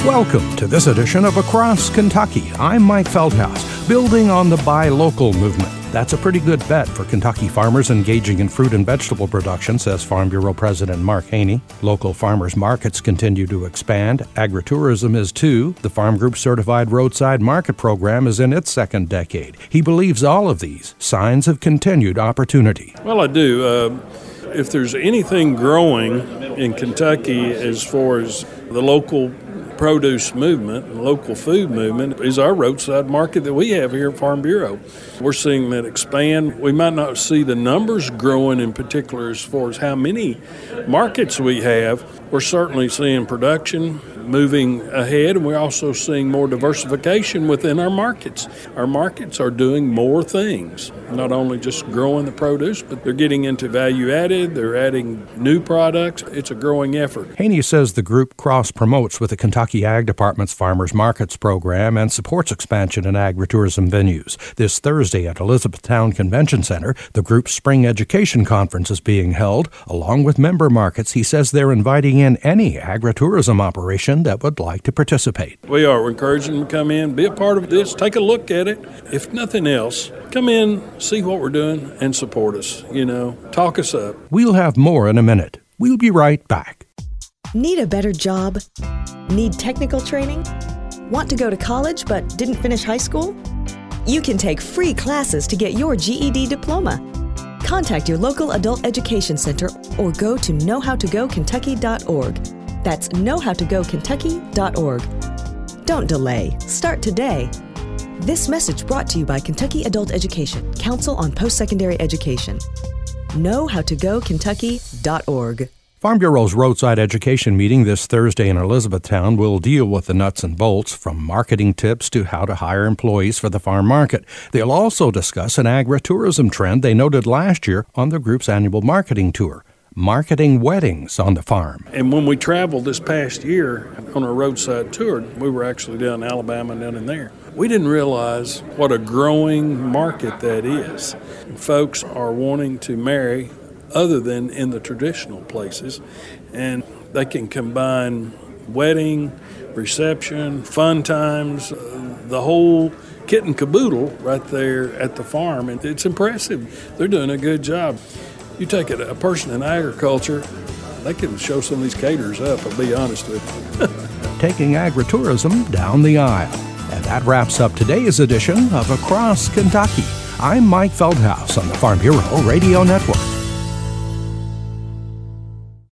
Welcome to this edition of Across Kentucky. I'm Mike Feldhaus, building on the buy local movement. That's a pretty good bet for Kentucky farmers engaging in fruit and vegetable production, says Farm Bureau President Mark Haney. Local farmers markets continue to expand. Agritourism is too. The Farm Group Certified Roadside Market Program is in its second decade. He believes all of these signs of continued opportunity. Well, I do. If there's anything growing in Kentucky as far as the local produce movement, local food movement, is our roadside market that we have here at Farm Bureau. We're seeing that expand. We might not see the numbers growing in particular as far as how many markets we have. We're certainly seeing production moving ahead, and we're also seeing more diversification within our markets. Our markets are doing more things, not only just growing the produce, but they're getting into value added, they're adding new products. It's a growing effort. Haney says the group cross-promotes with the Kentucky Ag Department's Farmers Markets program and supports expansion in agritourism venues. This Thursday at Elizabethtown Convention Center, the group's Spring Education Conference is being held. Along with member markets, he says they're inviting in any agritourism operation that would like to participate. We are encouraging them to come in, be a part of this, take a look at it. If nothing else, come in, see what we're doing, and support us. Talk us up. We'll have more in a minute. We'll be right back. Need a better job? Need technical training? Want to go to college but didn't finish high school? You can take free classes to get your GED diploma. Contact your local adult education center or go to knowhowtogokentucky.org. That's knowhowtogokentucky.org. Don't delay. Start today. This message brought to you by Kentucky Adult Education, Council on Post-Secondary Education. knowhowtogokentucky.org. Farm Bureau's roadside education meeting this Thursday in Elizabethtown will deal with the nuts and bolts, from marketing tips to how to hire employees for the farm market. They'll also discuss an agritourism trend they noted last year on the group's annual marketing tour: marketing weddings on the farm. And when we traveled this past year on our roadside tour, we were actually down in Alabama and down in there. We didn't realize what a growing market that is. Folks are wanting to marry other than in the traditional places, and they can combine wedding, reception, fun times, the whole kit and caboodle right there at the farm, and it's impressive. They're doing a good job. You take a person in agriculture, they can show some of these caterers up, I'll be honest with you. Taking agritourism down the aisle. And that wraps up today's edition of Across Kentucky. I'm Mike Feldhaus on the Farm Bureau Radio Network.